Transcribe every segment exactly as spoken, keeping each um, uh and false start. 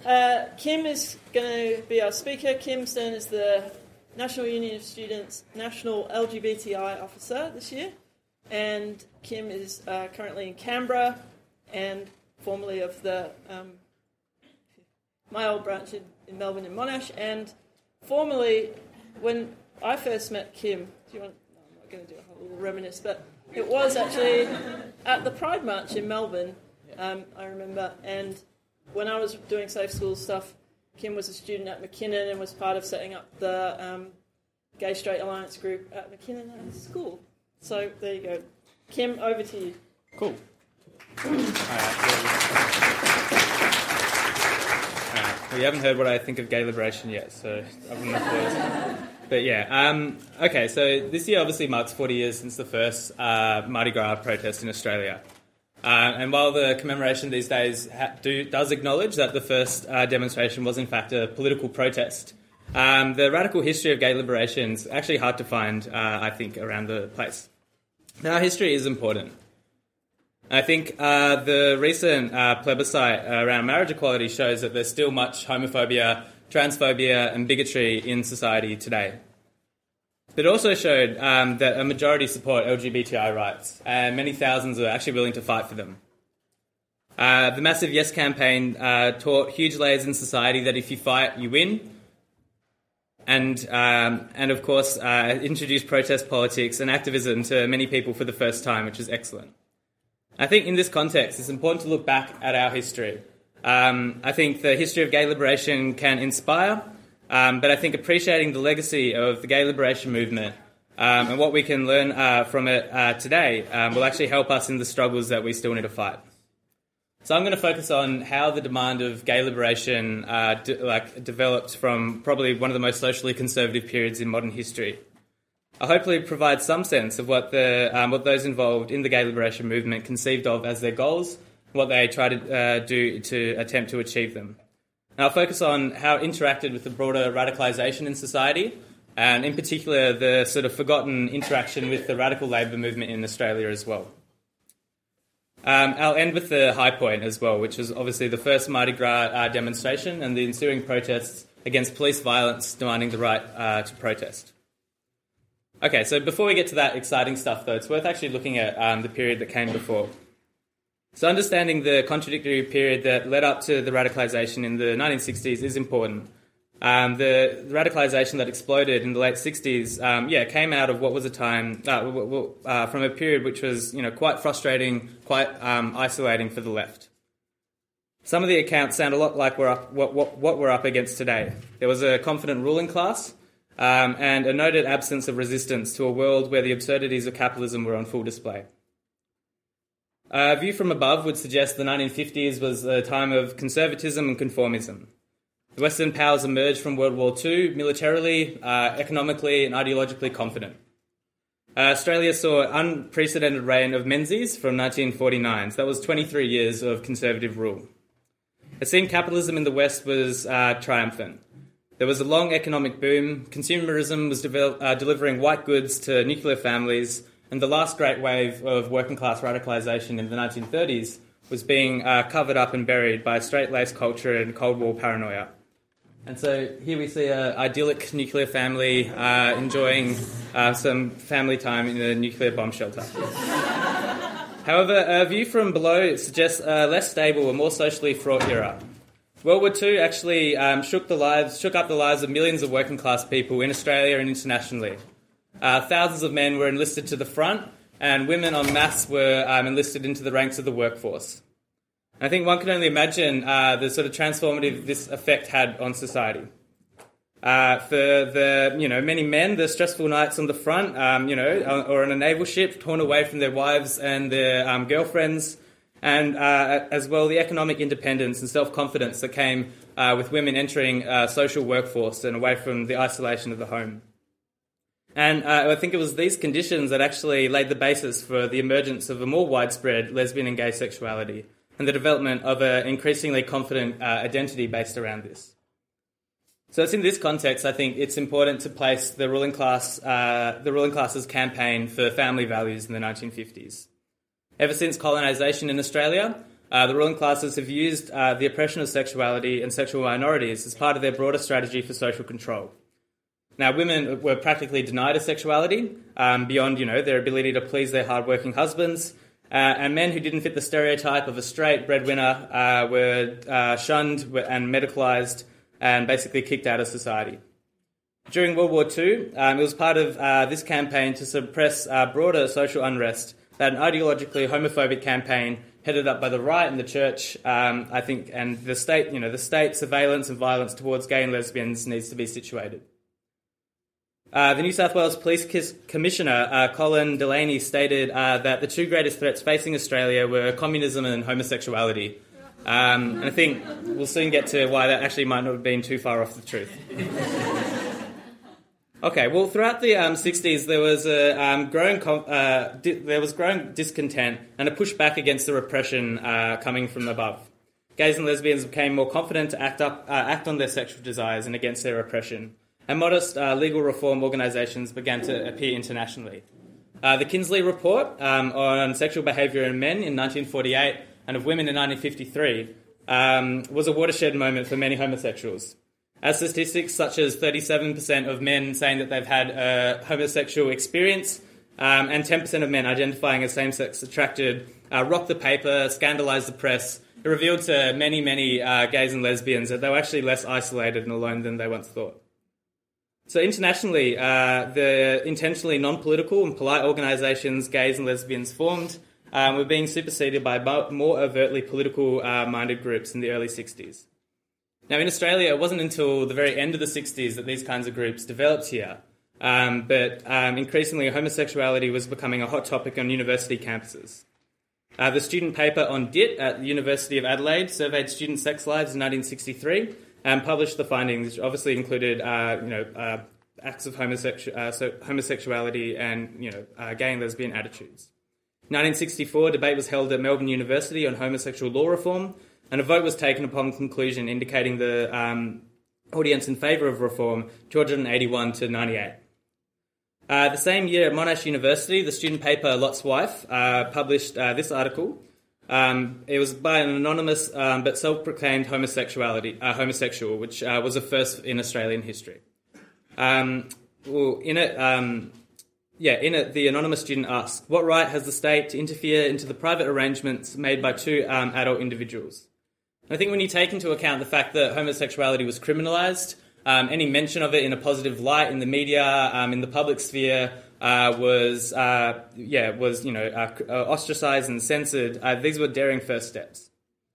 Uh, Kim is going to be our speaker. Kim Stern is the National Union of Students National L G B T I Officer this year. And Kim is uh, currently in Canberra and formerly of the um, my old branch in, in Melbourne in Monash. And formerly, when I first met Kim, do you want? No, I'm not going to do a whole little reminisce, but it was actually at the Pride March in Melbourne. Um, I remember, and when I was doing Safe Schools stuff, Kim was a student at McKinnon and was part of setting up the um, Gay Straight Alliance group at McKinnon School. So there you go. Kim, over to you. Cool. All right. All right. Well, you haven't heard what I think of gay liberation yet, so I wouldn't have But yeah, um, okay, so this year obviously marks forty years since the first uh, Mardi Gras protest in Australia. Uh, and while the commemoration these days ha- do, does acknowledge that the first uh, demonstration was in fact a political protest, um, the radical history of gay liberation is actually hard to find, uh, I think, around the place. Now, our history is important. I think uh, the recent uh, plebiscite around marriage equality shows that there's still much homophobia, transphobia and bigotry in society today. It also showed um, that a majority support L G B T I rights, and many thousands are actually willing to fight for them. Uh, the massive Yes campaign uh, taught huge layers in society that if you fight, you win. And, um, and of course, uh, introduced protest politics and activism to many people for the first time, which is excellent. I think in this context, it's important to look back at our history. Um, I think the history of gay liberation can inspire, um, but I think appreciating the legacy of the gay liberation movement um, and what we can learn uh, from it uh, today um, will actually help us in the struggles that we still need to fight. So I'm going to focus on how the demand of gay liberation uh, de- like developed from probably one of the most socially conservative periods in modern history. I'll hopefully provide some sense of what the um, what those involved in the gay liberation movement conceived of as their goals, what they try to uh, do to attempt to achieve them. And I'll focus on how it interacted with the broader radicalisation in society, and in particular the sort of forgotten interaction with the radical labour movement in Australia as well. Um, I'll end with the high point as well, which was obviously the first Mardi Gras uh, demonstration and the ensuing protests against police violence demanding the right uh, to protest. Okay, so before we get to that exciting stuff, though, it's worth actually looking at um, the period that came before. So understanding the contradictory period that led up to the radicalisation in the nineteen sixties is important. Um, the radicalisation that exploded in the late sixties, um, yeah, came out of what was a time, uh, w- w- uh, from a period which was, you know, quite frustrating, quite um, isolating for the left. Some of the accounts sound a lot like we're up, what, what, what we're up against today. There was a confident ruling class um, and a noted absence of resistance to a world where the absurdities of capitalism were on full display. A view from above would suggest the nineteen fifties was a time of conservatism and conformism. The Western powers emerged from World War Two militarily, uh, economically and ideologically confident. Uh, Australia saw an unprecedented reign of Menzies from nineteen forty-nine, so that was twenty-three years of conservative rule. It seemed capitalism in the West was uh, triumphant. There was a long economic boom, consumerism was devel- uh, delivering white goods to nuclear families, and the last great wave of working-class radicalisation in the nineteen thirties was being uh, covered up and buried by straight-laced culture and Cold War paranoia. And so here we see an idyllic nuclear family uh, enjoying uh, some family time in a nuclear bomb shelter. However, a view from below suggests a less stable and more socially fraught era. World War Two actually um, shook the lives, shook up the lives of millions of working-class people in Australia and internationally. Uh, thousands of men were enlisted to the front, and women en masse were um, enlisted into the ranks of the workforce. I think one can only imagine uh, the sort of transformative this effect had on society. Uh, for the, you know, many men, the stressful nights on the front, um, you know, or on a naval ship, torn away from their wives and their um, girlfriends, and uh, as well the economic independence and self-confidence that came uh, with women entering uh, social workforce and away from the isolation of the home. And uh, I think it was these conditions that actually laid the basis for the emergence of a more widespread lesbian and gay sexuality, and the development of an increasingly confident uh, identity based around this. So it's in this context, I think, it's important to place the ruling class, uh, the ruling class's campaign for family values in the nineteen fifties. Ever since colonisation in Australia, uh, the ruling classes have used uh, the oppression of sexuality and sexual minorities as part of their broader strategy for social control. Now, women were practically denied a sexuality um, beyond, you know, their ability to please their hardworking husbands, uh, and men who didn't fit the stereotype of a straight breadwinner uh, were uh, shunned and medicalised and basically kicked out of society. During World War Two, um, it was part of uh, this campaign to suppress uh, broader social unrest that an ideologically homophobic campaign headed up by the right and the church, um, I think, and the state, you know, the state surveillance and violence towards gay and lesbians needs to be situated. Uh, the New South Wales Police Commissioner, uh, Colin Delaney, stated uh, that the two greatest threats facing Australia were communism and homosexuality. Um, and I think we'll soon get to why that actually might not have been too far off the truth. Okay, well, throughout the um, sixties, there was a um, growing uh, di- there was growing discontent and a pushback against the repression uh, coming from above. Gays and lesbians became more confident to act up, uh, act on their sexual desires and against their oppression, and modest uh, legal reform organisations began to appear internationally. Uh, the Kinsley Report um, on sexual behaviour in men in nineteen forty-eight and of women in nineteen fifty-three um, was a watershed moment for many homosexuals. As statistics such as thirty-seven percent of men saying that they've had a homosexual experience um, and ten percent of men identifying as same-sex attracted uh, rocked the paper, scandalised the press. It revealed to many, many uh, gays and lesbians that they were actually less isolated and alone than they once thought. So internationally, uh, the intentionally non-political and polite organisations gays and lesbians formed um, were being superseded by more overtly political-minded uh, groups in the early sixties. Now, in Australia, it wasn't until the very end of the sixties that these kinds of groups developed here, um, but um, increasingly homosexuality was becoming a hot topic on university campuses. Uh, the student paper on D I T at the University of Adelaide surveyed student sex lives in nineteen sixty-three and published the findings, which obviously included, uh, you know, uh, acts of homosexu- uh, so homosexuality and, you know, uh, gay and lesbian attitudes. In nineteen sixty-four, debate was held at Melbourne University on homosexual law reform, and a vote was taken upon conclusion indicating the um, audience in favour of reform, two hundred eighty-one to ninety-eight. Uh, the same year at Monash University, the student paper Lot's Wife uh, published uh, this article. Um, it was by an anonymous um, but self-proclaimed homosexuality, uh, homosexual, which uh, was a first in Australian history. Um, well, in it, um, yeah, in it, the anonymous student asked, "What right has the state to interfere into the private arrangements made by two um, adult individuals?" I think when you take into account the fact that homosexuality was criminalised, um, any mention of it in a positive light in the media, um, in the public sphere, uh, was, uh, yeah, was you know, uh, ostracised and censored. Uh, these were daring first steps.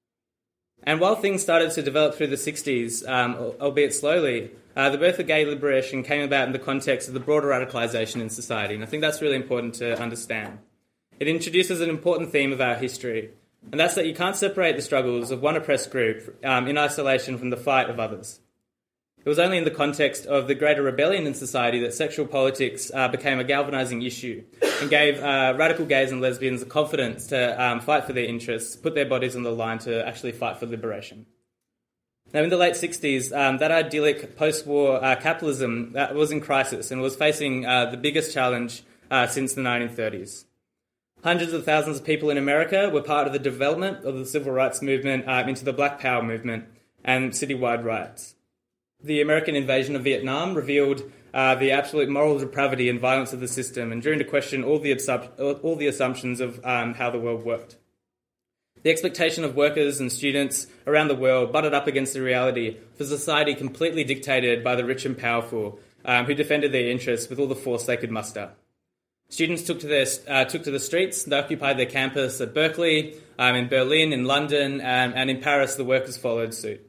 And while things started to develop through the sixties, um, albeit slowly, uh, the birth of gay liberation came about in the context of the broader radicalisation in society, and I think that's really important to understand. It introduces an important theme of our history, and that's that you can't separate the struggles of one oppressed group um, in isolation from the fight of others. It was only in the context of the greater rebellion in society that sexual politics uh, became a galvanising issue and gave uh, radical gays and lesbians the confidence to um, fight for their interests, put their bodies on the line to actually fight for liberation. Now, in the late sixties, um, that idyllic post-war uh, capitalism uh, was in crisis and was facing uh, the biggest challenge uh, since the nineteen thirties. Hundreds of thousands of people in America were part of the development of the civil rights movement uh, into the Black Power movement and citywide riots. The American invasion of Vietnam revealed uh, the absolute moral depravity and violence of the system and drew into question all the, absub- all the assumptions of um, how the world worked. The expectation of workers and students around the world butted up against the reality of a society completely dictated by the rich and powerful, um, who defended their interests with all the force they could muster. Students took to, their, uh, took to the streets. They occupied their campus at Berkeley, um, in Berlin, in London, um, and in Paris the workers followed suit.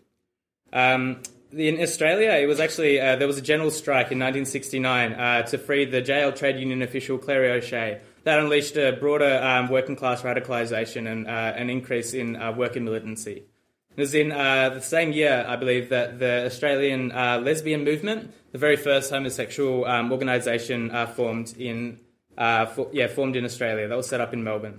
Um, in Australia, it was actually, uh, there was a general strike in nineteen sixty-nine uh, to free the jailed trade union official Clary O'Shea. That unleashed a broader um, working class radicalisation and uh, an increase in uh, worker militancy. It was in uh, the same year, I believe, that the Australian uh, lesbian movement, the very first homosexual um, organisation, uh, formed in Uh, for, yeah, formed in Australia. That was set up in Melbourne.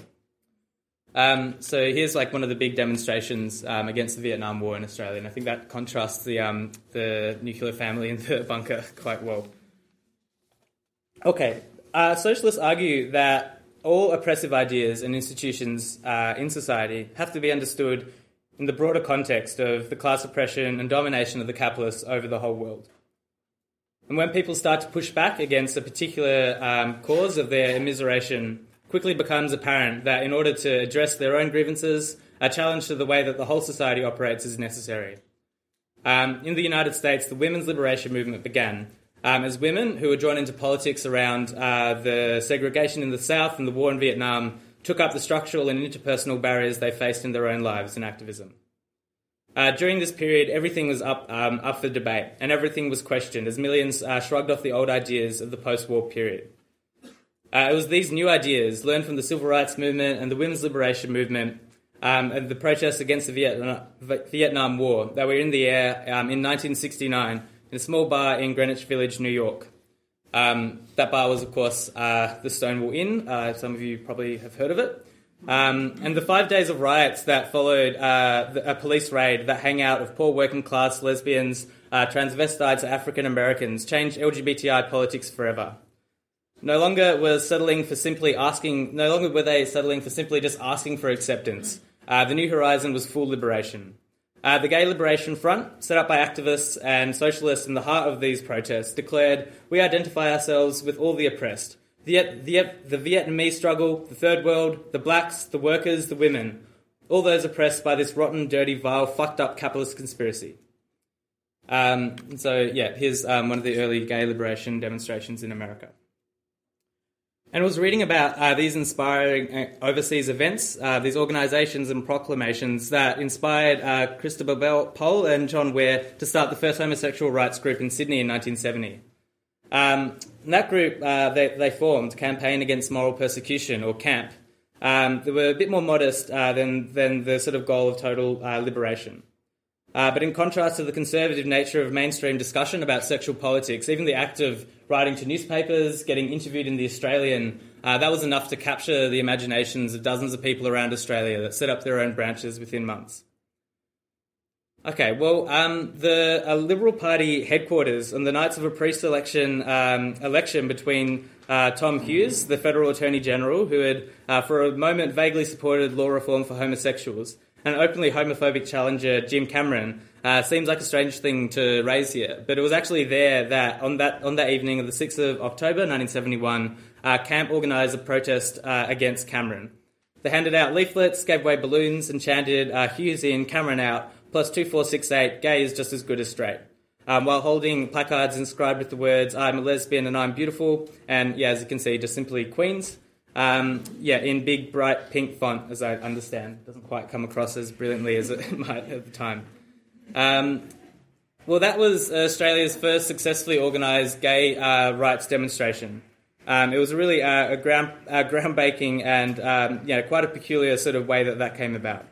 Um, so here's like one of the big demonstrations um, against the Vietnam War in Australia, and I think that contrasts the um, the nuclear family in the bunker quite well. Okay, uh, socialists argue that all oppressive ideas and institutions uh, in society have to be understood in the broader context of the class oppression and domination of the capitalists over the whole world. And when people start to push back against a particular um, cause of their immiseration, quickly becomes apparent that in order to address their own grievances, a challenge to the way that the whole society operates is necessary. Um, in the United States, the women's liberation movement began um, as women who were drawn into politics around uh, the segregation in the South and the war in Vietnam took up the structural and interpersonal barriers they faced in their own lives in activism. Uh, during this period, everything was up um, up for debate and everything was questioned as millions uh, shrugged off the old ideas of the post-war period. Uh, it was these new ideas, learned from the civil rights movement and the women's liberation movement um, and the protests against the Vietnam, Vietnam War, that were in the air um, in nineteen sixty-nine in a small bar in Greenwich Village, New York. Um, that bar was, of course, uh, the Stonewall Inn. Uh, some of you probably have heard of it. Um, and the five days of riots that followed uh, the, a police raid, that hangout of poor working class lesbians, uh, transvestites, African Americans, changed L G B T I politics forever. No longer was settling for simply asking. No longer were they settling for simply just asking for acceptance. Uh, the new horizon was full liberation. Uh, the Gay Liberation Front, set up by activists and socialists in the heart of these protests, declared, "We identify ourselves with all the oppressed. The, the, the Vietnamese struggle, the Third World, the blacks, the workers, the women, all those oppressed by this rotten, dirty, vile, fucked up capitalist conspiracy." Um, so, yeah, here's um, one of the early gay liberation demonstrations in America. And I was reading about uh, these inspiring uh, overseas events, uh, these organisations and proclamations that inspired uh, Christopher Bell Pole and John Ware to start the first homosexual rights group in Sydney in nineteen seventy. Um, that group, uh, they, they formed Campaign Against Moral Persecution, or CAMP. Um, they were a bit more modest uh, than, than the sort of goal of total uh, liberation. Uh, but in contrast to the conservative nature of mainstream discussion about sexual politics, even the act of writing to newspapers, getting interviewed in The Australian, uh, that was enough to capture the imaginations of dozens of people around Australia that set up their own branches within months. Okay, well, um, the uh, Liberal Party headquarters on the nights of a pre-selection um, election between uh, Tom Hughes, the Federal Attorney General, who had uh, for a moment vaguely supported law reform for homosexuals, and openly homophobic challenger Jim Cameron, uh, seems like a strange thing to raise here. But it was actually there that on that on that evening of the sixth of October nineteen seventy-one, uh, CAMP organised a protest uh, against Cameron. They handed out leaflets, gave away balloons, and chanted uh, "Hughes in, Cameron out, plus two four six eight, gay is just as good as straight," um, while holding placards inscribed with the words "I'm a lesbian and I'm beautiful," and, yeah, as you can see, just simply Queens. Um, yeah, in big, bright pink font, as I understand. It doesn't quite come across as brilliantly as it might at the time. Um, well, that was Australia's first successfully organised gay uh, rights demonstration. Um, it was really uh, a ground, uh, groundbreaking and um, yeah, quite a peculiar sort of way that that came about.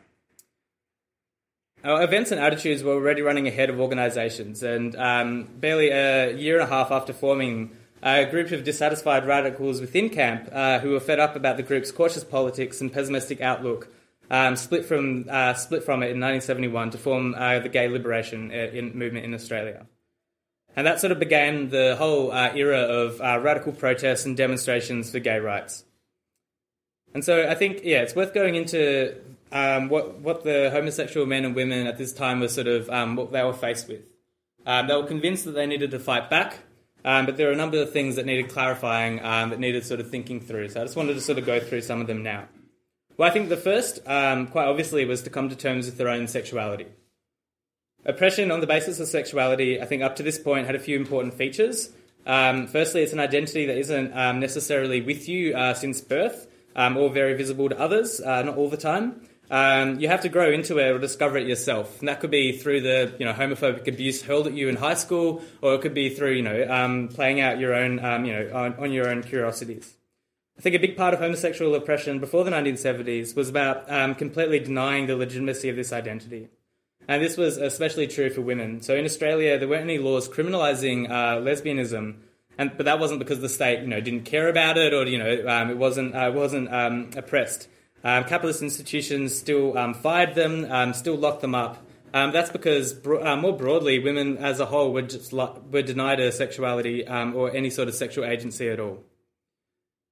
Our events and attitudes were already running ahead of organisations, and um, barely a year and a half after forming, a group of dissatisfied radicals within CAMP uh, who were fed up about the group's cautious politics and pessimistic outlook um, split from uh, split from it in nineteen seventy-one to form uh, the gay liberation in, movement in Australia. And that sort of began the whole uh, era of uh, radical protests and demonstrations for gay rights. And so I think, yeah, it's worth going into um, what, what the homosexual men and women at this time were sort of, um, what they were faced with. Um, they were convinced that they needed to fight back, Um, but there are a number of things that needed clarifying, um, that needed sort of thinking through. So I just wanted to sort of go through some of them now. Well, I think the first, um, quite obviously, was to come to terms with their own sexuality. Oppression on the basis of sexuality, I think up to this point, had a few important features. Um, firstly, it's an identity that isn't um, necessarily with you uh, since birth, um, or very visible to others, uh, not all the time. Um, you have to grow into it or discover it yourself. And that could be through the, you know, homophobic abuse hurled at you in high school, or it could be through, you know, um, playing out your own, um, you know, on, on your own curiosities. I think a big part of homosexual oppression before the nineteen seventies was about um, completely denying the legitimacy of this identity. And this was especially true for women. So in Australia, there weren't any laws criminalising uh, lesbianism, and but that wasn't because the state, you know, didn't care about it, or, you know, um, it wasn't uh, wasn't um, oppressed. Um, capitalist institutions still um, fired them, um, still locked them up. Um, that's because, bro- uh, more broadly, women as a whole were just lo- were denied a sexuality um, or any sort of sexual agency at all.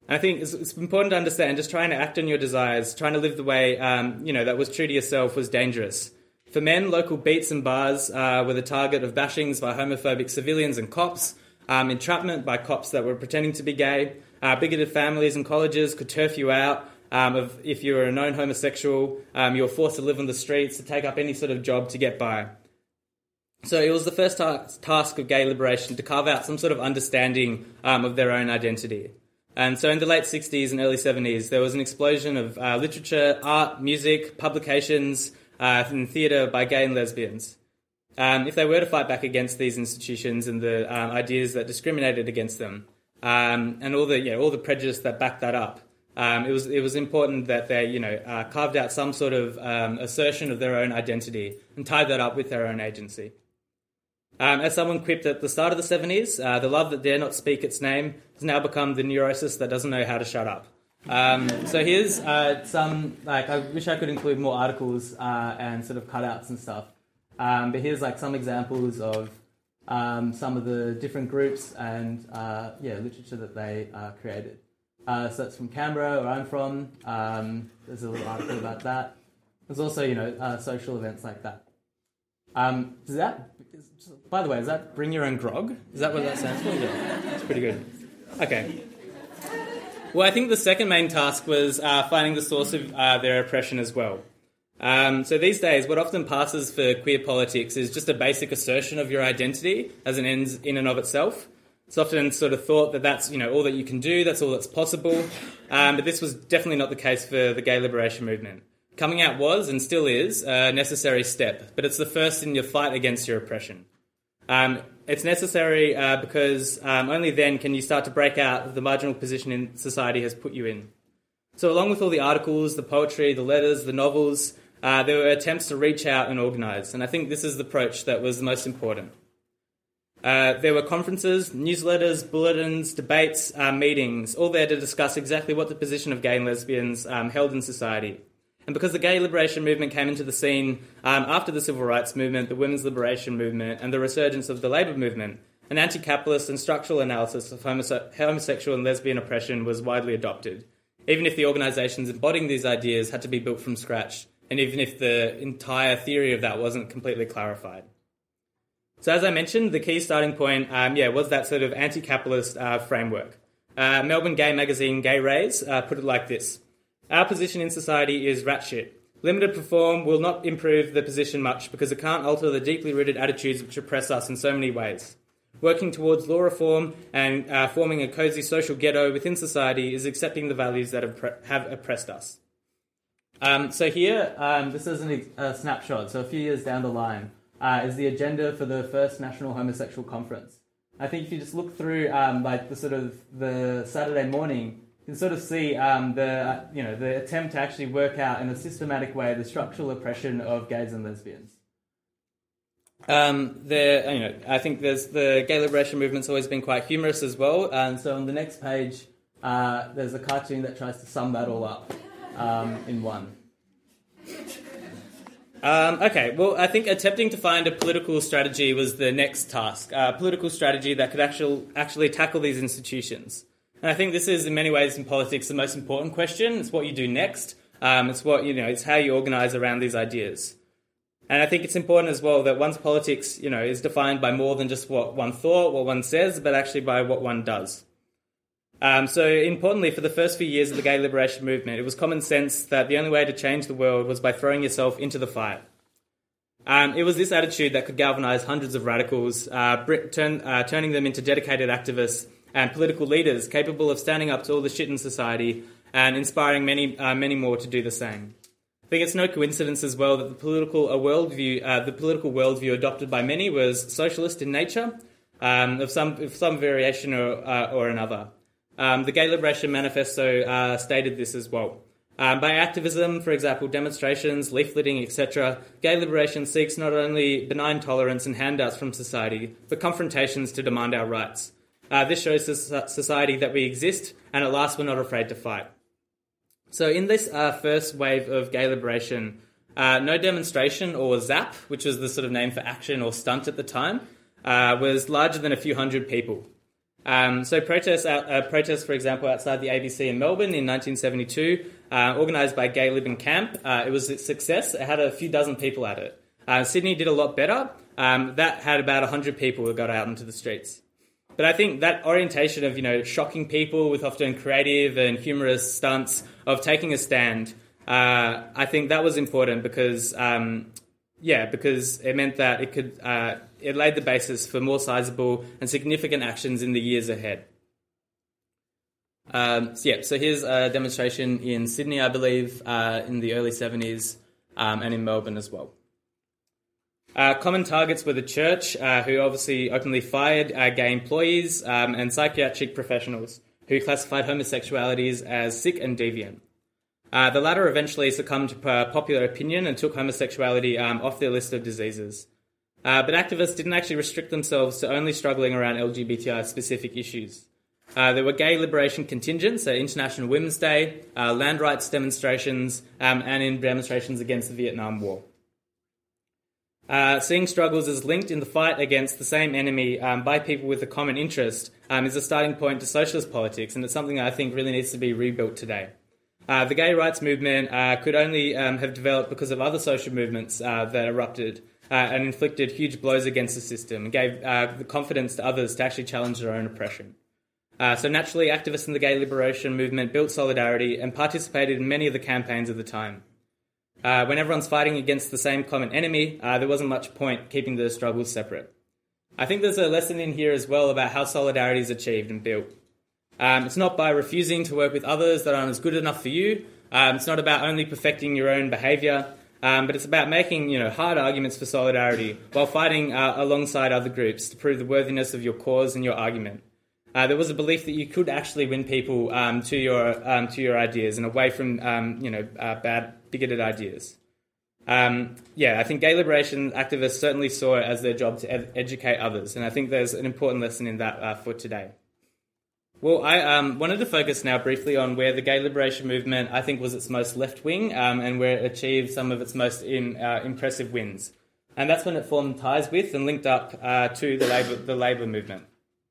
And I think it's, it's important to understand just trying to act on your desires, trying to live the way um, you know that was true to yourself was dangerous. For men, local beats and bars uh, were the target of bashings by homophobic civilians and cops, um, entrapment by cops that were pretending to be gay. Uh, bigoted families and colleges could turf you out. Um, of if you were a known homosexual, um, you were forced to live on the streets, to take up any sort of job to get by. So it was the first ta- task of gay liberation to carve out some sort of understanding um, of their own identity. And so in the late sixties and early seventies, there was an explosion of uh, literature, art, music, publications, uh, and theatre by gay and lesbians. Um, if they were to fight back against these institutions and the um, ideas that discriminated against them, um, and all the yeah, all the prejudice that backed that up, Um, it was it was important that they, you know, uh, carved out some sort of um, assertion of their own identity and tied that up with their own agency. Um, as someone quipped at the start of the seventies, uh, the love that dare not speak its name has now become the neurosis that doesn't know how to shut up. Um, so here's uh, some, like, I wish I could include more articles uh, and sort of cutouts and stuff. Um, but here's like some examples of um, some of the different groups and uh, yeah, literature that they uh, created. Uh, so that's from Canberra, where I'm from. Um, there's a little article about that. There's also, you know, uh, social events like that. Um, does that, by the way, does that bring your own grog? Is that what that stands for? Yeah, it's pretty good. Okay. Well, I think the second main task was uh, finding the source of uh, their oppression as well. Um, so these days, what often passes for queer politics is just a basic assertion of your identity as an end in and of itself. It's often sort of thought that that's, you know, all that you can do, that's all that's possible. Um, but this was definitely not the case for the gay liberation movement. Coming out was, and still is, a necessary step, but it's the first in your fight against your oppression. Um, it's necessary uh, because um, only then can you start to break out of the marginal position in society has put you in. So along with all the articles, the poetry, the letters, the novels, uh, there were attempts to reach out and organise. And I think this is the approach that was the most important. Uh, there were conferences, newsletters, bulletins, debates, uh, meetings, all there to discuss exactly what the position of gay and lesbians um, held in society. And because the gay liberation movement came into the scene um, after the civil rights movement, the women's liberation movement, and the resurgence of the labour movement, an anti-capitalist and structural analysis of homose- homosexual and lesbian oppression was widely adopted, even if the organisations embodying these ideas had to be built from scratch, and even if the entire theory of that wasn't completely clarified. So as I mentioned, the key starting point um, yeah, was that sort of anti-capitalist uh, framework. Uh, Melbourne gay magazine Gay Rays uh, put it like this. Our position in society is rat shit. Limited reform will not improve the position much because it can't alter the deeply rooted attitudes which oppress us in so many ways. Working towards law reform and uh, forming a cosy social ghetto within society is accepting the values that have, pre- have oppressed us. Um, so here, um, this is an, a snapshot. So a few years down the line, Uh, is the agenda for the first National Homosexual Conference. I think if you just look through um, like the sort of the Saturday morning, you can sort of see um, the uh, you know the attempt to actually work out in a systematic way the structural oppression of gays and lesbians. Um, there, you know, I think there's the gay liberation movement's always been quite humorous as well, and so on the next page, uh, there's a cartoon that tries to sum that all up um, in one. Um, okay, well, I think attempting to find a political strategy was the next task, a political strategy that could actually actually tackle these institutions. And I think this is, in many ways, in politics, the most important question. It's what you do next. Um, it's what you know. It's how you organise around these ideas. And I think it's important as well that one's politics, you know, is defined by more than just what one thought, what one says, but actually by what one does. Um, so importantly, for the first few years of the gay liberation movement, it was common sense that the only way to change the world was by throwing yourself into the fight. Um, it was this attitude that could galvanise hundreds of radicals, uh, turn, uh, turning them into dedicated activists and political leaders capable of standing up to all the shit in society and inspiring many, uh, many more to do the same. I think it's no coincidence as well that the political uh, worldview, uh, the political worldview adopted by many was socialist in nature, um, of some, of some variation or, uh, or another. Um, the Gay Liberation Manifesto uh, stated this as well. Um, by activism, for example, demonstrations, leafleting, et cetera, gay liberation seeks not only benign tolerance and handouts from society, but confrontations to demand our rights. Uh, this shows society that we exist, and at last we're not afraid to fight. So in this uh, first wave of gay liberation, uh, no demonstration or ZAP, which was the sort of name for action or stunt at the time, uh, was larger than a few hundred people. Um, so protests, out, uh, protests, for example, outside the A B C in Melbourne in nineteen seventy-two, uh, organised by Gay Lib and Camp. Uh, it was a success. It had a few dozen people at it. Uh, Sydney did a lot better. Um, that had about one hundred people who got out into the streets. But I think that orientation of, you know, shocking people with often creative and humorous stunts of taking a stand, uh, I think that was important because, um, yeah, because it meant that it could, uh, it laid the basis for more sizable and significant actions in the years ahead. Um, so yeah, so here's a demonstration in Sydney, I believe, uh, in the early seventies, um, and in Melbourne as well. Uh, common targets were the church, uh, who obviously openly fired uh, gay employees, um, and psychiatric professionals, who classified homosexualities as sick and deviant. Uh, the latter eventually succumbed to uh, popular opinion and took homosexuality um, off their list of diseases. Uh, but activists didn't actually restrict themselves to only struggling around L G B T I-specific issues. Uh, there were gay liberation contingents at International Women's Day, uh, land rights demonstrations, um, and in demonstrations against the Vietnam War. Uh, seeing struggles as linked in the fight against the same enemy um, by people with a common interest um, is a starting point to socialist politics, and it's something that I think really needs to be rebuilt today. Uh, the gay rights movement uh, could only um, have developed because of other social movements uh, that erupted uh, and inflicted huge blows against the system and gave uh, the confidence to others to actually challenge their own oppression. Uh, so naturally, activists in the gay liberation movement built solidarity and participated in many of the campaigns of the time. Uh, when everyone's fighting against the same common enemy, uh, there wasn't much point keeping the struggles separate. I think there's a lesson in here as well about how solidarity is achieved and built. Um, it's not by refusing to work with others that aren't as good enough for you. Um, it's not about only perfecting your own behaviour, um, but it's about making, you know, hard arguments for solidarity while fighting uh, alongside other groups to prove the worthiness of your cause and your argument. Uh, there was a belief that you could actually win people um, to your um, to your ideas and away from um, you know uh, bad, bigoted ideas. Um, yeah, I think gay liberation activists certainly saw it as their job to ed- educate others, and I think there's an important lesson in that uh, for today. Well, I um, wanted to focus now briefly on where the gay liberation movement, I think, was its most left-wing um, and where it achieved some of its most in, uh, impressive wins. And that's when it formed ties with and linked up uh, to the Labour, the Labour movement.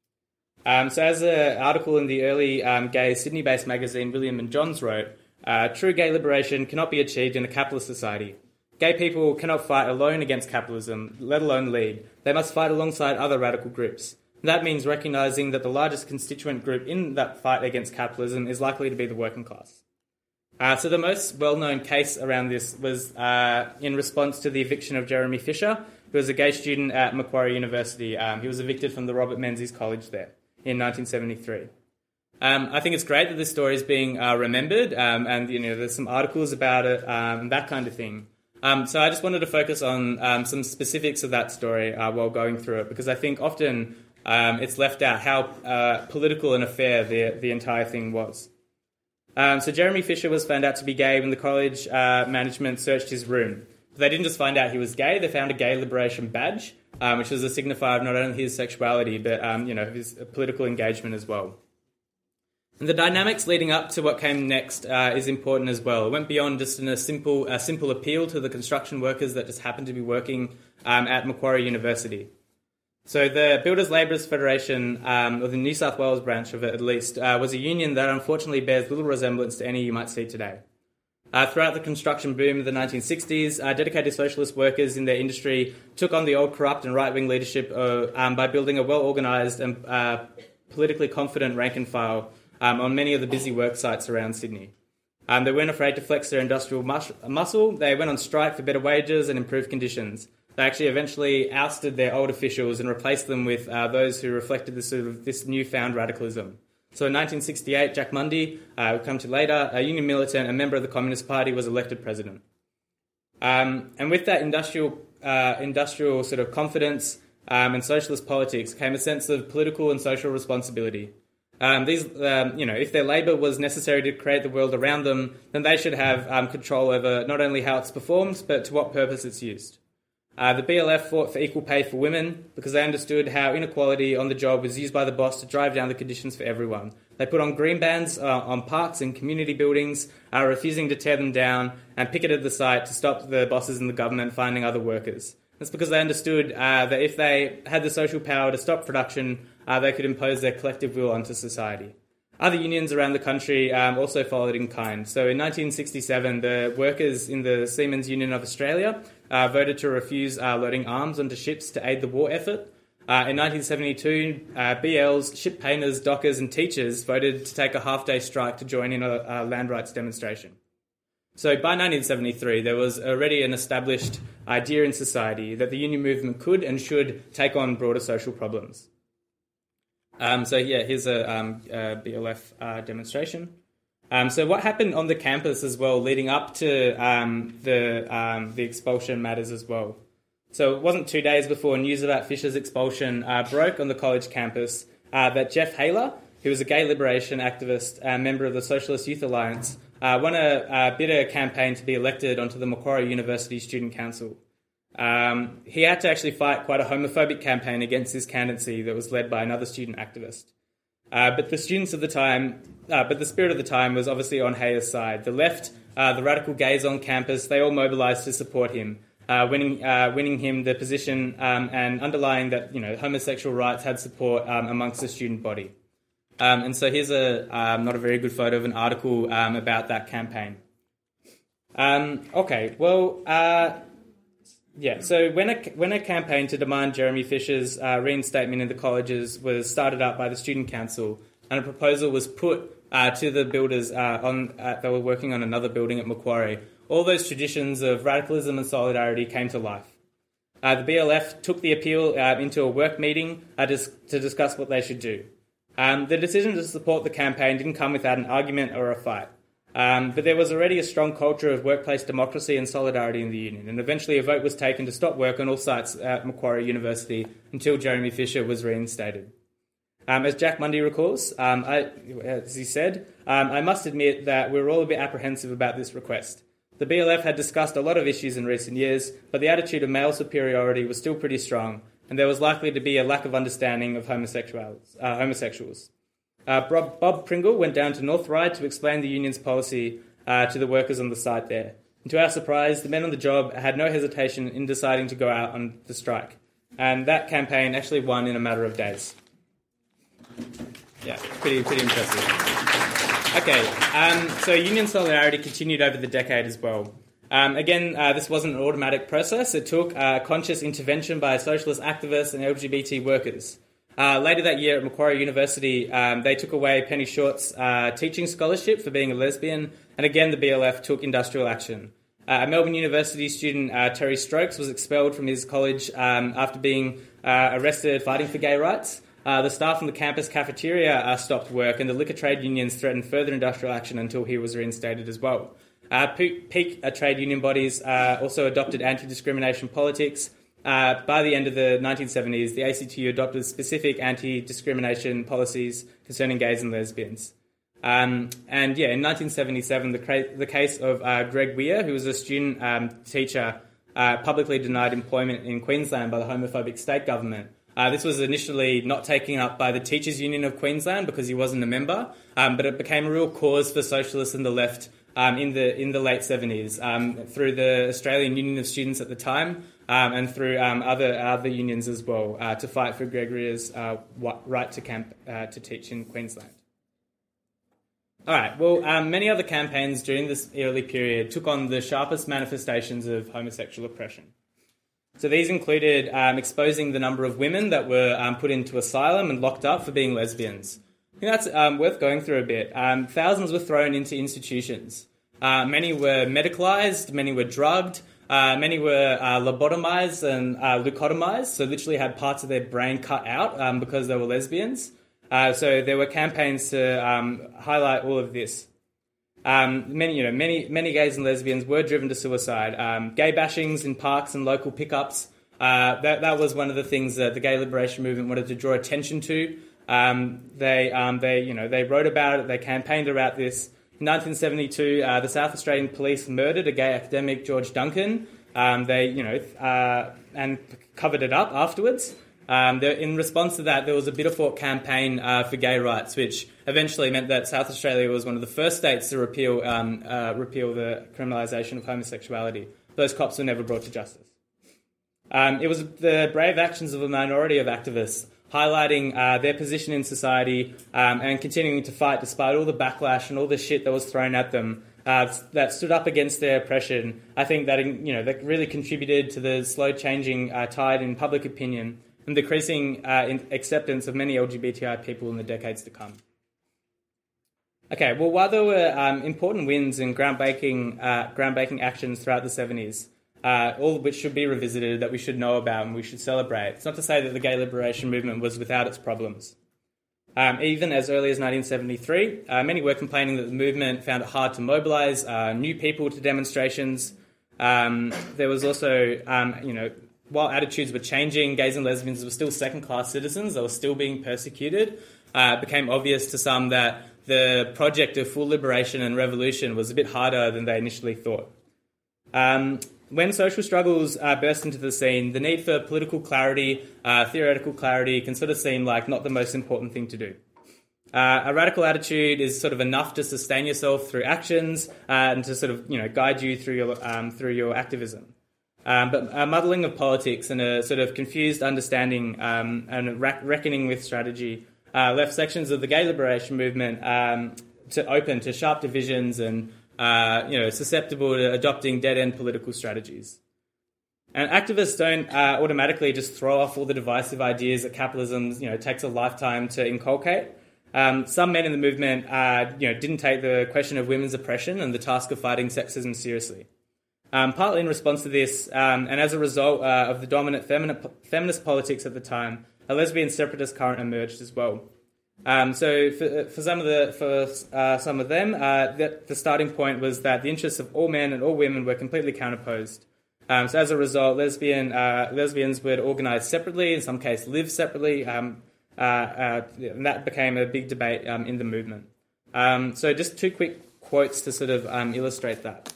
Um, so as an article in the early um, gay Sydney-based magazine William and Johns wrote, uh, true gay liberation cannot be achieved in a capitalist society. Gay people cannot fight alone against capitalism, let alone lead. They must fight alongside other radical groups. That means recognising that the largest constituent group in that fight against capitalism is likely to be the working class. Uh, so the most well-known case around this was uh, in response to the eviction of Jeremy Fisher, who was a gay student at Macquarie University. Um, he was evicted from the Robert Menzies College there in nineteen seventy-three. Um, I think it's great that this story is being uh, remembered, um, and you know there's some articles about it, um, that kind of thing. Um, so I just wanted to focus on um, some specifics of that story uh, while going through it, because I think often um, it's left out how uh, political an affair the, the entire thing was. Um, so Jeremy Fisher was found out to be gay when the college uh, management searched his room. But they didn't just find out he was gay, they found a gay liberation badge, um, which was a signifier of not only his sexuality, but um, you know his political engagement as well. And the dynamics leading up to what came next uh, is important as well. It went beyond just in a simple, a simple appeal to the construction workers that just happened to be working um, at Macquarie University. So the Builders Labourers Federation, um, or the New South Wales branch of it at least, uh, was a union that unfortunately bears little resemblance to any you might see today. Uh, throughout the construction boom of the nineteen sixties, uh, dedicated socialist workers in their industry took on the old corrupt and right-wing leadership uh, um, by building a well-organised and uh, politically confident rank and file Um, on many of the busy work sites around Sydney. Um, they weren't afraid to flex their industrial mus- muscle. They went on strike for better wages and improved conditions. They actually eventually ousted their old officials and replaced them with uh, those who reflected this sort of this newfound radicalism. So in nineteen sixty-eight, Jack Mundy, uh, we'll come to later, a union militant, a member of the Communist Party, was elected president. Um, and with that industrial uh, industrial sort of confidence um, and socialist politics came a sense of political and social responsibility. Um, these, um, you know, if their labour was necessary to create the world around them, then they should have um, control over not only how it's performed, but to what purpose it's used. Uh, the B L F fought for equal pay for women because they understood how inequality on the job was used by the boss to drive down the conditions for everyone. They put on green bands uh, on parks and community buildings, uh, refusing to tear them down, and picketed the site to stop the bosses and the government finding other workers. That's because they understood uh, that if they had the social power to stop production, uh, they could impose their collective will onto society. Other unions around the country um, also followed in kind. So in nineteen sixty-seven, the workers in the Seamen's Union of Australia uh, voted to refuse uh, loading arms onto ships to aid the war effort. Uh, in nineteen seventy-two, uh, B Ls, ship painters, dockers and teachers voted to take a half-day strike to join in a, a land rights demonstration. So by nineteen seventy-three, there was already an established idea in society that the union movement could and should take on broader social problems. Um, so yeah, here's a, um, a B L F uh, demonstration. Um, so what happened on the campus as well, leading up to um, the um, the expulsion matters as well. So it wasn't two days before news about Fisher's expulsion uh, broke on the college campus uh, that Jeff Haler, who was a gay liberation activist and member of the Socialist Youth Alliance, uh, won a, a bitter campaign to be elected onto the Macquarie University Student Council. Um, he had to actually fight quite a homophobic campaign against this candidacy that was led by another student activist. Uh, but the students of the time, uh, but the spirit of the time was obviously on Hayer's side. The left, uh, the radical gays on campus, they all mobilised to support him, uh, winning uh, winning him the position um, and underlying that you know homosexual rights had support um, amongst the student body. Um, and so here's a um, not a very good photo of an article um, about that campaign. Um, okay, well. Uh, Yeah, so when a, when a campaign to demand Jeremy Fisher's uh, reinstatement in the colleges was started up by the Student Council, and a proposal was put uh, to the builders uh, on uh, they were working on another building at Macquarie, all those traditions of radicalism and solidarity came to life. Uh, the B L F took the appeal uh, into a work meeting uh, to, to discuss what they should do. Um, the decision to support the campaign didn't come without an argument or a fight. Um, but there was already a strong culture of workplace democracy and solidarity in the union, and eventually a vote was taken to stop work on all sites at Macquarie University until Jeremy Fisher was reinstated. Um, as Jack Mundy recalls, um, I, as he said, um, I must admit that we were all a bit apprehensive about this request. The B L F had discussed a lot of issues in recent years, but the attitude of male superiority was still pretty strong, and there was likely to be a lack of understanding of homosexuals. Uh, homosexuals. Uh, Bob, Bob Pringle went down to North Ryde to explain the union's policy uh, to the workers on the site there. And to our surprise, the men on the job had no hesitation in deciding to go out on the strike. And that campaign actually won in a matter of days. Yeah, pretty pretty impressive. Okay, um, so union solidarity continued over the decade as well. Um, again, uh, this wasn't an automatic process. It took uh, conscious intervention by socialist activists and L G B T workers. Uh, later that year at Macquarie University, um, they took away Penny Short's uh, teaching scholarship for being a lesbian, and again the B L F took industrial action. Uh, a Melbourne University student, uh, Terry Stokes, was expelled from his college um, after being uh, arrested fighting for gay rights. Uh, the staff in the campus cafeteria uh, stopped work, and the liquor trade unions threatened further industrial action until he was reinstated as well. Uh, peak, peak uh, trade union bodies uh, also adopted anti-discrimination politics. Uh, by the end of the nineteen seventies, the A C T U adopted specific anti-discrimination policies concerning gays and lesbians. Um, and yeah, in nineteen seventy-seven, the, cra- the case of uh, Greg Weir, who was a student um, teacher, uh, publicly denied employment in Queensland by the homophobic state government. Uh, this was initially not taken up by the Teachers Union of Queensland because he wasn't a member, um, but it became a real cause for socialists and the left um, in the in the late seventies um, through the Australian Union of Students at the time. Um, and through um, other other unions as well, uh, to fight for Greg Weir's uh, right to camp uh, to teach in Queensland. All right. Well, um, many other campaigns during this early period took on the sharpest manifestations of homosexual oppression. So these included um, exposing the number of women that were um, put into asylum and locked up for being lesbians. I think that's um, worth going through a bit. Um, thousands were thrown into institutions. Uh, many were medicalised. Many were drugged. Uh, many were uh, lobotomized and uh, leucotomized, so literally had parts of their brain cut out um, because they were lesbians. Uh, so there were campaigns to um, highlight all of this. Um, many, you know, many, many gays and lesbians were driven to suicide. Um, gay bashings in parks and local pickups. Uh, that that was one of the things that the gay liberation movement wanted to draw attention to. Um, they, um, they, you know, they wrote about it. They campaigned about this. In nineteen seventy-two, uh, the South Australian police murdered a gay academic, George Duncan. Um, they, you know, uh, and covered it up afterwards. Um, there, in response to that, there was a Bitterfort campaign uh, for gay rights, which eventually meant that South Australia was one of the first states to repeal um, uh, repeal the criminalisation of homosexuality. Those cops were never brought to justice. Um, it was the brave actions of a minority of activists, highlighting uh, their position in society um, and continuing to fight despite all the backlash and all the shit that was thrown at them uh, that stood up against their oppression. I think that, you know, that really contributed to the slow changing uh, tide in public opinion and decreasing uh, in acceptance of many L G B T I people in the decades to come. Okay, well, while there were um, important wins and groundbreaking, uh, groundbreaking actions throughout the seventies, uh, all of which should be revisited, that we should know about and we should celebrate, it's not to say that the gay liberation movement was without its problems. Um, even as early as nineteen seventy-three, uh, many were complaining that the movement found it hard to mobilise uh, new people to demonstrations. Um, there was also, um, you know, while attitudes were changing, gays and lesbians were still second-class citizens. They were still being persecuted. Uh, it became obvious to some that the project of full liberation and revolution was a bit harder than they initially thought. Um, when social struggles uh, burst into the scene, the need for political clarity, uh, theoretical clarity, can sort of seem like not the most important thing to do. Uh, a radical attitude is sort of enough to sustain yourself through actions uh, and to sort of, you know, guide you through your um, through your activism. Um, but a muddling of politics and a sort of confused understanding um, and a rac- reckoning with strategy uh, left sections of the gay liberation movement um, to open to sharp divisions and uh, you know susceptible to adopting dead-end political strategies. And activists don't uh, automatically just throw off all the divisive ideas that capitalism you know takes a lifetime to inculcate. Um, some men in the movement uh, you know didn't take the question of women's oppression and the task of fighting sexism seriously. Um, partly in response to this, um, and as a result uh, of the dominant femini- feminist politics at the time, a lesbian separatist current emerged as well. Um, so, for, for some of the for uh, some of them, uh, the, the starting point was that the interests of all men and all women were completely counterposed. Um, so, as a result, lesbian uh, lesbians would organise separately, in some cases, live separately, um, uh, uh, and that became a big debate um, in the movement. Um, so, just two quick quotes to sort of um, illustrate that.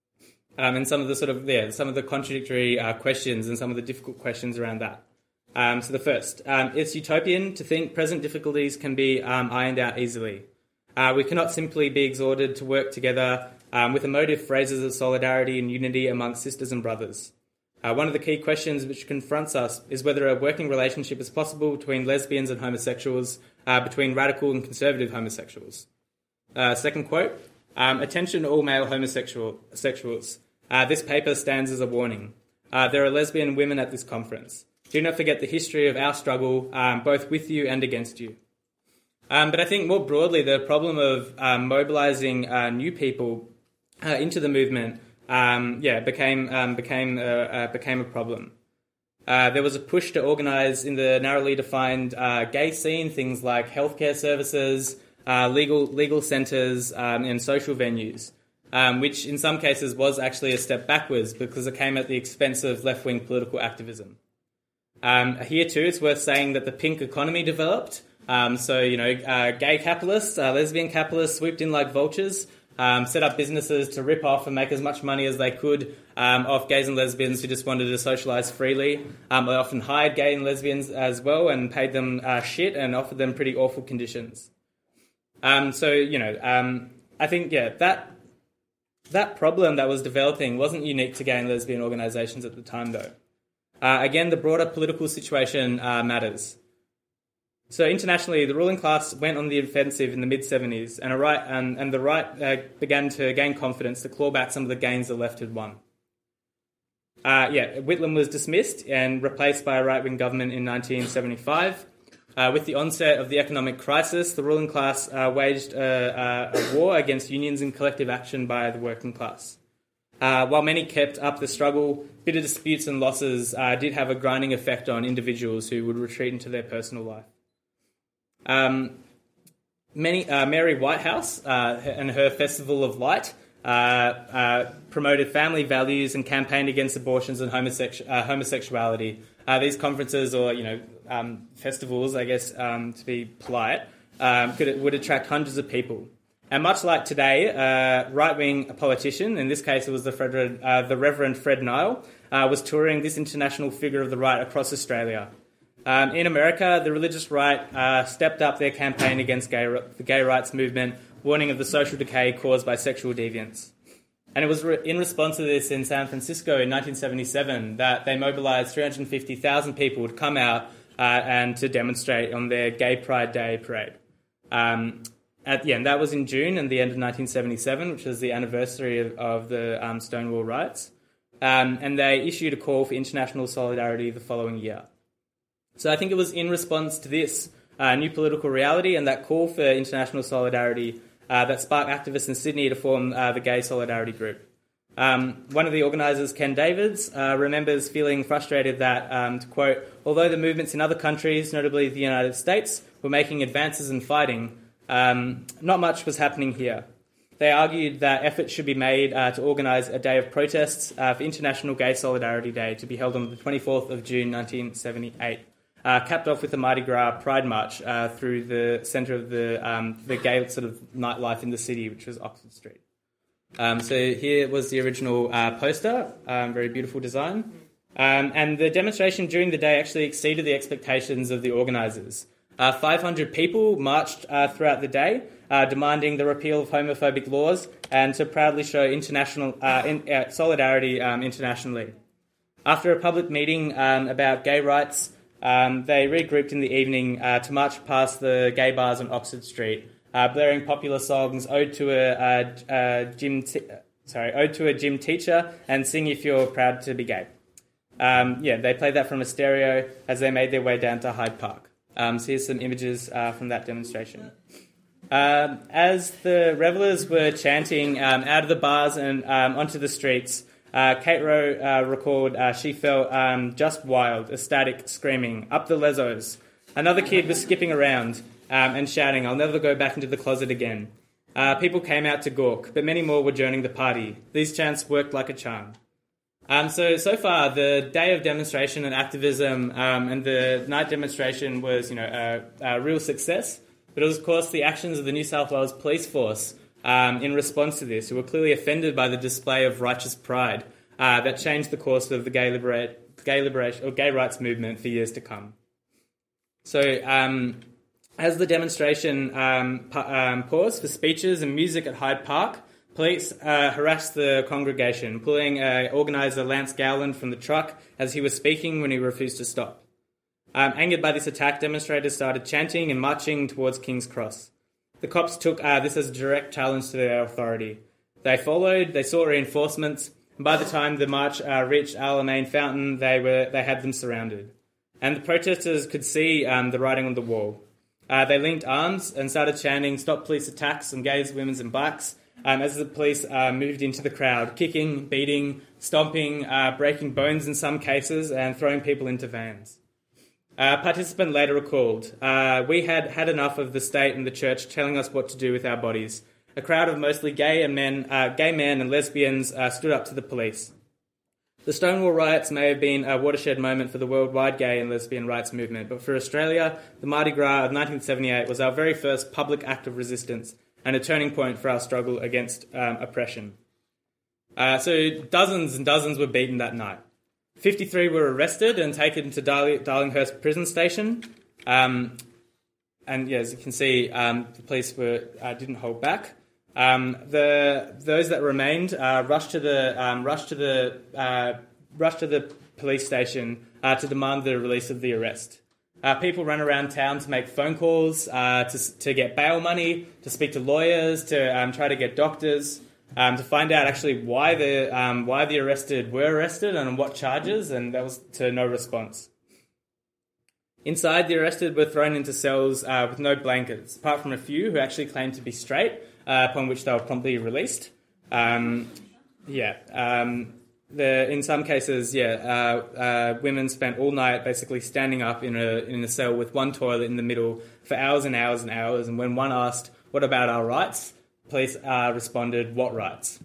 Um, and some of the sort of, yeah, some of the contradictory uh, questions and some of the difficult questions around that. Um, so the first, um, it's utopian to think present difficulties can be um, ironed out easily. Uh, we cannot simply be exhorted to work together um, with emotive phrases of solidarity and unity amongst sisters and brothers. Uh, one of the key questions which confronts us is whether a working relationship is possible between lesbians and homosexuals, uh, between radical and conservative homosexuals. Uh, second quote, um, attention all male homosexuals. Uh, this paper stands as a warning. Uh, there are lesbian women at this conference. Do not forget the history of our struggle, um, both with you and against you. Um, but I think more broadly, the problem of um, mobilising uh, new people uh, into the movement, um, yeah, became um, became uh, uh, became a problem. Uh, there was a push to organise in the narrowly defined uh, gay scene things like healthcare services, uh, legal legal centres, um, and social venues. Um, which in some cases was actually a step backwards because it came at the expense of left-wing political activism. Um, here too, it's worth saying that the pink economy developed. Um, so, you know, uh, gay capitalists, uh, lesbian capitalists swooped in like vultures, um, set up businesses to rip off and make as much money as they could um, off gays and lesbians who just wanted to socialise freely. Um, they often hired gay and lesbians as well and paid them uh, shit and offered them pretty awful conditions. Um, so, you know, um, I think, yeah, that... That problem that was developing wasn't unique to gay and lesbian organisations at the time, though. Uh, again, the broader political situation uh, matters. So internationally, the ruling class went on the offensive in the mid-seventies, and, a right, and, and the right uh, began to gain confidence to claw back some of the gains the left had won. Uh, yeah, Whitlam was dismissed and replaced by a right-wing government in nineteen seventy-five. Uh, with the onset of the economic crisis, the ruling class uh, waged a, a, a war against unions and collective action by the working class. Uh, while many kept up the struggle, bitter disputes and losses uh, did have a grinding effect on individuals who would retreat into their personal life. Um, many, uh, Mary Whitehouse uh, and her Festival of Light uh, uh, promoted family values and campaigned against abortions and homosexu- uh, homosexuality. Uh, these conferences, or you know, um, festivals, I guess, um, to be polite, um, could would attract hundreds of people. And much like today, uh, right-wing politician, in this case it was the, Fred, uh, the Reverend Fred Nile, uh, was touring this international figure of the right across Australia. Um, in America, the religious right uh, stepped up their campaign against gay, the gay rights movement, warning of the social decay caused by sexual deviance. And it was re- in response to this in San Francisco in nineteen seventy-seven that they mobilised three hundred fifty thousand people to come out uh, and to demonstrate on their Gay Pride Day parade. Um, at, yeah, and that was in June and the end of nineteen seventy-seven, which was the anniversary of, of the um, Stonewall riots. Um, and they issued a call for international solidarity the following year. So I think it was in response to this uh, new political reality and that call for international solidarity uh, that sparked activists in Sydney to form uh, the Gay Solidarity Group. Um, one of the organisers, Ken Davids, uh, remembers feeling frustrated that, um, to quote, although the movements in other countries, notably the United States, were making advances in fighting, um, not much was happening here. They argued that efforts should be made uh, to organise a day of protests uh, for International Gay Solidarity Day to be held on the twenty-fourth of June nineteen seventy-eight, uh, capped off with the Mardi Gras Pride March uh, through the centre of the um, the gay sort of nightlife in the city, which was Oxford Street. Um, so here was the original uh, poster, um, very beautiful design. Um, and the demonstration during the day actually exceeded the expectations of the organisers. Uh, five hundred people marched uh, throughout the day, uh, demanding the repeal of homophobic laws and to proudly show international uh, in, uh, solidarity um, internationally. After a public meeting um, about gay rights, um, they regrouped in the evening uh, to march past the gay bars on Oxford Street, uh, blaring popular songs, "Ode to a, a, a gym, t- sorry, Ode to a Gym Teacher," and "Sing If You're Proud to Be Gay." Um, yeah, they played that from a stereo as they made their way down to Hyde Park. Um, so here's some images uh, from that demonstration. Um, as the revellers were chanting um, out of the bars and um, onto the streets, uh, Kate Rowe uh, recalled uh, she felt um, just wild, ecstatic, screaming, "Up the Lesos." Another kid was skipping around um, and shouting, "I'll never go back into the closet again." Uh, people came out to gawk, but many more were joining the party. These chants worked like a charm. Um, so, so far, the day of demonstration and activism um, and the night demonstration was, you know, a, a real success. But it was, of course, the actions of the New South Wales Police Force um, in response to this, who were clearly offended by the display of righteous pride uh, that changed the course of the gay, liberate, gay liberation or gay rights movement for years to come. So, um, as the demonstration um, pa- um, paused for speeches and music at Hyde Park, police uh, harassed the congregation, pulling uh, organiser Lance Gowland from the truck as he was speaking when he refused to stop. Um, angered by this attack, demonstrators started chanting and marching towards King's Cross. The cops took uh, this as a direct challenge to their authority. They followed, they saw reinforcements, and by the time the march uh, reached Alamein Fountain, they were they had them surrounded. And the protesters could see um, the writing on the wall. Uh, they linked arms and started chanting, "Stop police attacks on gays, women and blacks," Um, as the police uh, moved into the crowd, kicking, beating, stomping, uh, breaking bones in some cases, and throwing people into vans. A participant later recalled, uh, "We had had enough of the state and the church telling us what to do with our bodies. A crowd of mostly gay and men, uh, gay men and lesbians uh, stood up to the police." The Stonewall riots may have been a watershed moment for the worldwide gay and lesbian rights movement, but for Australia, the Mardi Gras of nineteen seventy-eight was our very first public act of resistance and a turning point for our struggle against um, oppression. Uh, so dozens and dozens were beaten that night. fifty-three were arrested and taken to Darling- Darlinghurst Prison Station. Um, and yeah, as you can see, um, the police were uh, didn't hold back. Um, the those that remained uh, rushed to the um, rushed to the uh, rushed to the police station uh, to demand the release of the arrest. Uh, people ran around town to make phone calls, uh, to to get bail money, to speak to lawyers, to um, try to get doctors, um, to find out actually why the um, why the arrested were arrested and on what charges, and that was to no response. Inside, the arrested were thrown into cells uh, with no blankets, apart from a few who actually claimed to be straight, uh, upon which they were promptly released. Um, yeah. Um, The, in some cases, yeah, uh, uh, women spent all night basically standing up in a in a cell with one toilet in the middle for hours and hours and hours. And when one asked, "What about our rights?" police uh, responded, "What rights?"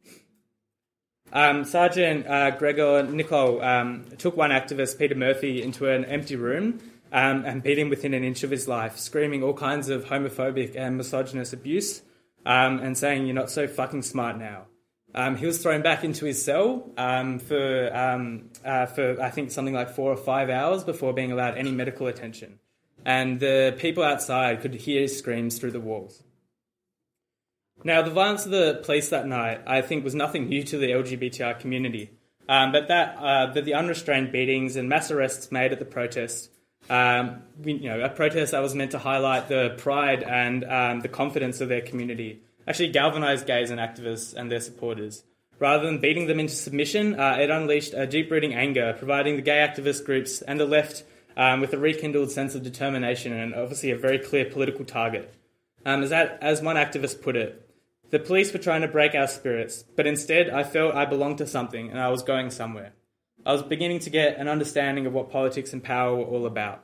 Um, Sergeant uh, Gregor Nicol um, took one activist, Peter Murphy, into an empty room um, and beat him within an inch of his life, screaming all kinds of homophobic and misogynist abuse um, and saying, "You're not so fucking smart now." Um, he was thrown back into his cell um, for, um, uh, for, I think, something like four or five hours before being allowed any medical attention. And the people outside could hear his screams through the walls. Now, the violence of the police that night, I think, was nothing new to the L G B T I community. Um, but that, uh, that the unrestrained beatings and mass arrests made at the protests Um, we, you know, a protest that was meant to highlight the pride and um, the confidence of their community actually galvanised gays and activists and their supporters. Rather than beating them into submission, uh, it unleashed a deep-rooting anger, providing the gay activist groups and the left um, with a rekindled sense of determination and obviously a very clear political target. Um, as, that, as one activist put it, the police were trying to break our spirits, but instead I felt I belonged to something and I was going somewhere. I was beginning to get an understanding of what politics and power were all about.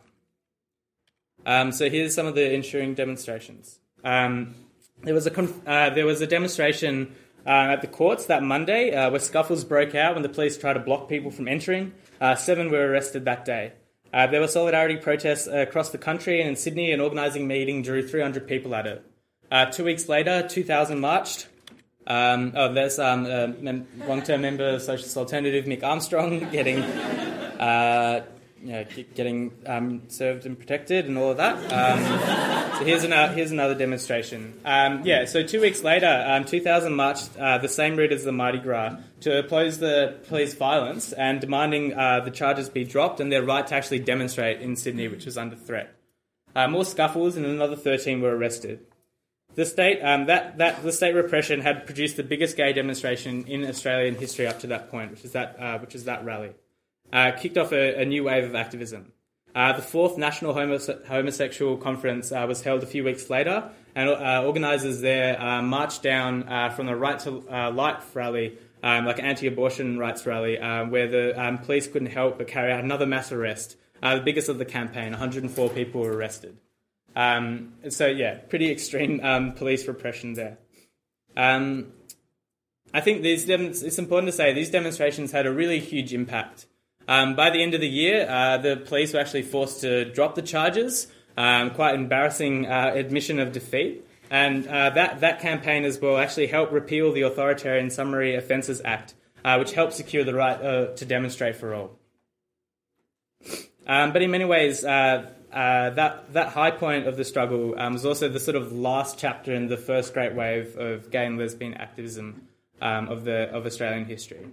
Um, so here's some of the ensuing demonstrations. Um, there was a conf- uh, there was a demonstration uh, at the courts that Monday uh, where scuffles broke out when the police tried to block people from entering. Uh, seven were arrested that day. Uh, there were solidarity protests uh, across the country, and in Sydney an organising meeting drew three hundred people at it. Uh, two weeks later, two thousand marched. Um, oh, there's um, uh, mem- long-term member of Socialist Alternative, Mick Armstrong, getting uh, you know, getting um, served and protected and all of that. Um, so here's, an, here's another demonstration. Um, yeah, so two weeks later, um, two thousand marched uh, the same route as the Mardi Gras to oppose the police violence and demanding uh, the charges be dropped and their right to actually demonstrate in Sydney, which was under threat. Uh, more scuffles and another thirteen were arrested. The state um, that, that the state repression had produced the biggest gay demonstration in Australian history up to that point, which is that uh, which is that rally. Uh, kicked off a, a new wave of activism. Uh, the fourth National Homose- Homosexual Conference uh, was held a few weeks later, and uh, organisers there uh, marched down uh, from the Right to uh, Life rally, um, like an anti-abortion rights rally, uh, where the um, police couldn't help but carry out another mass arrest, uh, the biggest of the campaign. one hundred four people were arrested. Um, so, yeah, pretty extreme um, police repression there. Um, I think these dem- it's important to say these demonstrations had a really huge impact. Um, by the end of the year, uh, the police were actually forced to drop the charges, um, quite embarrassing uh, admission of defeat. And uh, that, that campaign as well actually helped repeal the Authoritarian Summary Offences Act, uh, which helped secure the right uh, to demonstrate for all. Um, but in many ways, uh, uh, that, that high point of the struggle um, was also the sort of last chapter in the first great wave of gay and lesbian activism um, of the of Australian history.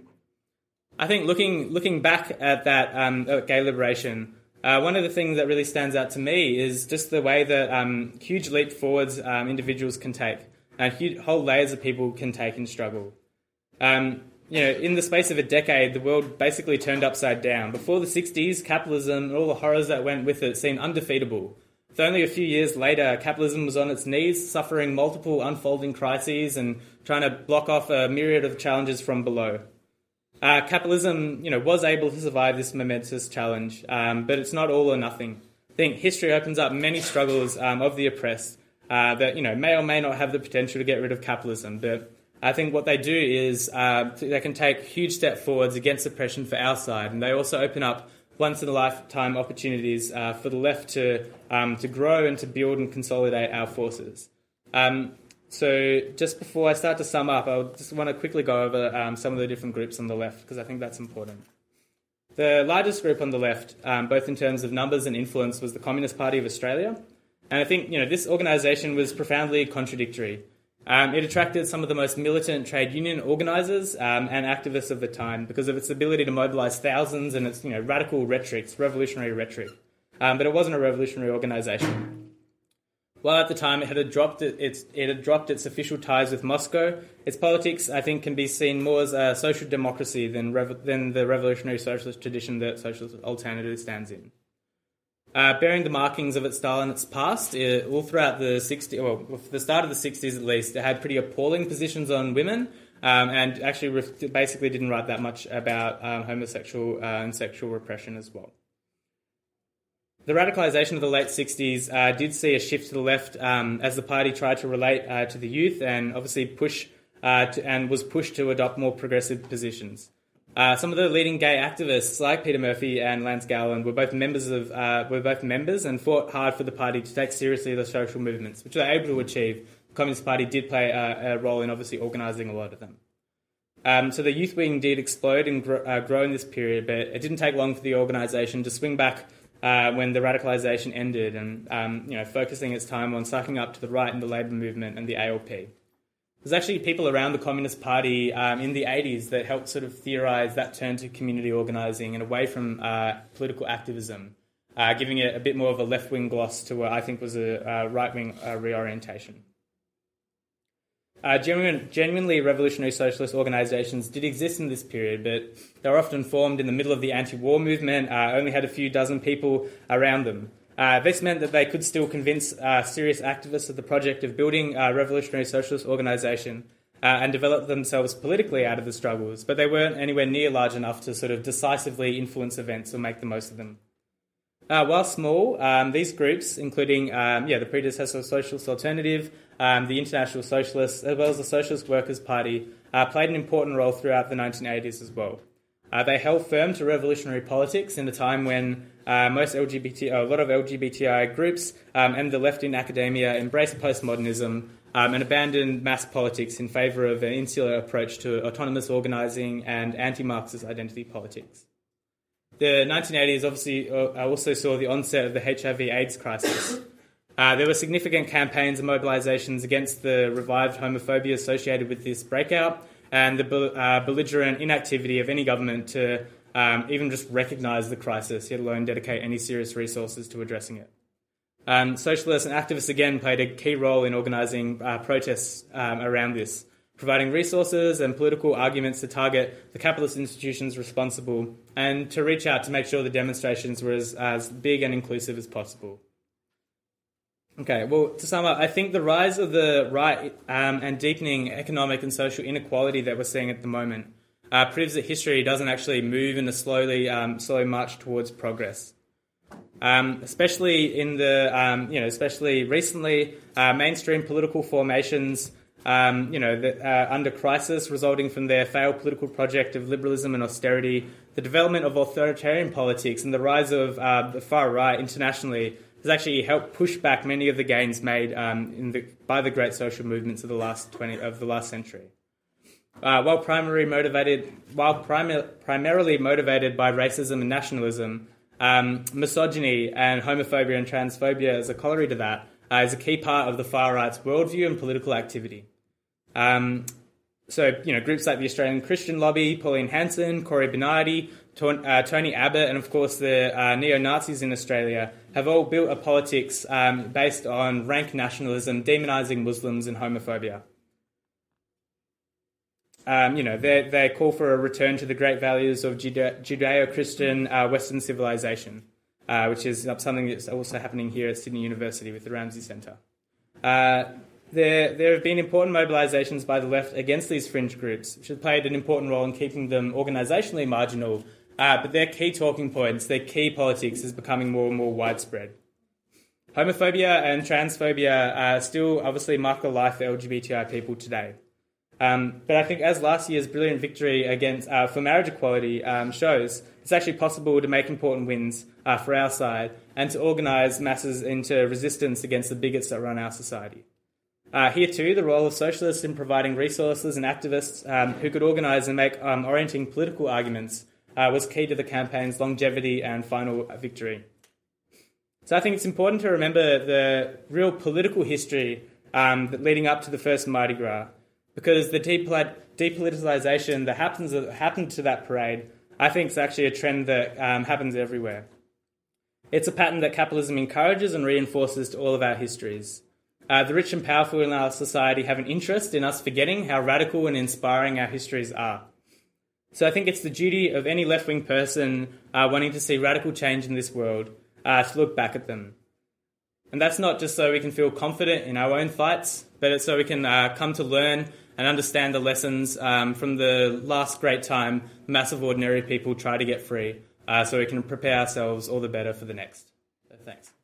I think looking looking back at that um, at gay liberation, uh, one of the things that really stands out to me is just the way that um, huge leap forwards um, individuals can take, and huge, whole layers of people can take in struggle. Um, you know, in the space of a decade, the world basically turned upside down. Before the sixties, capitalism and all the horrors that went with it seemed undefeatable. With only a few years later, capitalism was on its knees, suffering multiple unfolding crises and trying to block off a myriad of challenges from below. Uh, capitalism, you know, was able to survive this momentous challenge, um, but it's not all or nothing. I think history opens up many struggles um, of the oppressed uh, that, you know, may or may not have the potential to get rid of capitalism, but I think what they do is uh, they can take huge step forwards against oppression for our side, and they also open up once-in-a-lifetime opportunities uh, for the left to um, to grow and to build and consolidate our forces. Um, so just before I start to sum up, I just want to quickly go over um, some of the different groups on the left, because I think that's important. The largest group on the left, um, both in terms of numbers and influence, was the Communist Party of Australia. And I think, you know, this organisation was profoundly contradictory. Um, it attracted some of the most militant trade union organisers um, and activists of the time because of its ability to mobilise thousands and its, you know, radical rhetoric, its revolutionary rhetoric. Um, but it wasn't a revolutionary organisation. While at the time it had dropped its it had dropped its official ties with Moscow, its politics, I think, can be seen more as a social democracy than rev- than the revolutionary socialist tradition that Socialist Alternative stands in. Uh, bearing the markings of its style and its past, it, all throughout the sixties, well, the start of the sixties at least, it had pretty appalling positions on women, um, and actually re- basically didn't write that much about um, homosexual uh, and sexual repression as well. The radicalisation of the late sixties uh, did see a shift to the left um, as the party tried to relate uh, to the youth and obviously push uh, to, and was pushed to adopt more progressive positions. Uh, some of the leading gay activists, like Peter Murphy and Lance Gowland, were both members of uh, were both members and fought hard for the party to take seriously the social movements, which they were able to achieve. The Communist Party did play a, a role in obviously organising a lot of them. Um, so the youth wing did explode and grow, uh, grow in this period, but it didn't take long for the organisation to swing back uh, when the radicalisation ended, and um, you know, focusing its time on sucking up to the right in the Labour movement and the A L P. There's actually people around the Communist Party um, in the eighties that helped sort of theorise that turn to community organising and away from uh, political activism. uh, giving it a bit more of a left-wing gloss to what I think was a, a right-wing uh, reorientation. Uh, genuine, genuinely revolutionary socialist organisations did exist in this period, but they were often formed in the middle of the anti-war movement, uh, only had a few dozen people around them. Uh, this meant that they could still convince uh, serious activists of the project of building a revolutionary socialist organisation uh, and develop themselves politically out of the struggles, but they weren't anywhere near large enough to sort of decisively influence events or make the most of them. Uh, while small, um, these groups, including um, yeah, the predecessor Socialist Alternative, um, the International Socialists, as well as the Socialist Workers' Party, uh, played an important role throughout the nineteen eighties as well. Uh, they held firm to revolutionary politics in a time when uh, most L G B T, uh, a lot of L G B T I groups um, and the left in academia embraced postmodernism um, and abandoned mass politics in favour of an insular approach to autonomous organising and anti-Marxist identity politics. The nineteen eighties obviously also saw the onset of the H I V AIDS crisis. Uh, there were significant campaigns and mobilisations against the revived homophobia associated with this breakout and the uh, belligerent inactivity of any government to um, even just recognise the crisis, yet alone dedicate any serious resources to addressing it. Um, socialists and activists again played a key role in organising uh, protests um, around this, providing resources and political arguments to target the capitalist institutions responsible and to reach out to make sure the demonstrations were as, as big and inclusive as possible. Okay, well, to sum up, I think the rise of the right um, and deepening economic and social inequality that we're seeing at the moment uh, proves that history doesn't actually move in a slowly, um, slow march towards progress. Um, especially in the, um, you know, especially recently, uh, mainstream political formations Um, you know, the, uh, under crisis resulting from their failed political project of liberalism and austerity, the development of authoritarian politics and the rise of uh, the far right internationally has actually helped push back many of the gains made um, in the, by the great social movements of the last twenty of the last century. Uh, while primarily motivated, while primi- primarily motivated by racism and nationalism, um, misogyny and homophobia and transphobia as a corollary to that uh, is a key part of the far right's worldview and political activity. Um, so, you know, groups like the Australian Christian Lobby, Pauline Hanson, Cory Bernardi, to- uh, Tony Abbott, and of course the uh, neo-Nazis in Australia have all built a politics um, based on rank nationalism, demonising Muslims and homophobia. Um, you know, they they call for a return to the great values of Jude- Judeo-Christian uh, Western civilization, uh, which is something that's also happening here at Sydney University with the Ramsay Centre. Uh, There, there have been important mobilisations by the left against these fringe groups, which have played an important role in keeping them organisationally marginal, uh, but their key talking points, their key politics is becoming more and more widespread. Homophobia and transphobia uh, still obviously mark the life of L G B T I people today. Um, but I think as last year's brilliant victory against uh, for marriage equality um, shows, it's actually possible to make important wins uh, for our side and to organise masses into resistance against the bigots that run our society. Uh, here too, the role of socialists in providing resources and activists um, who could organise and make um, orienting political arguments uh, was key to the campaign's longevity and final victory. So I think it's important to remember the real political history um, that leading up to the first Mardi Gras, because the depolit- depoliticisation that happens that happened to that parade, I think is actually a trend that um, happens everywhere. It's a pattern that capitalism encourages and reinforces to all of our histories. Uh, the rich and powerful in our society have an interest in us forgetting how radical and inspiring our histories are. So I think it's the duty of any left-wing person uh, wanting to see radical change in this world uh, to look back at them. And that's not just so we can feel confident in our own fights, but it's so we can uh, come to learn and understand the lessons um, from the last great time massive ordinary people try to get free, uh, so we can prepare ourselves all the better for the next. So thanks.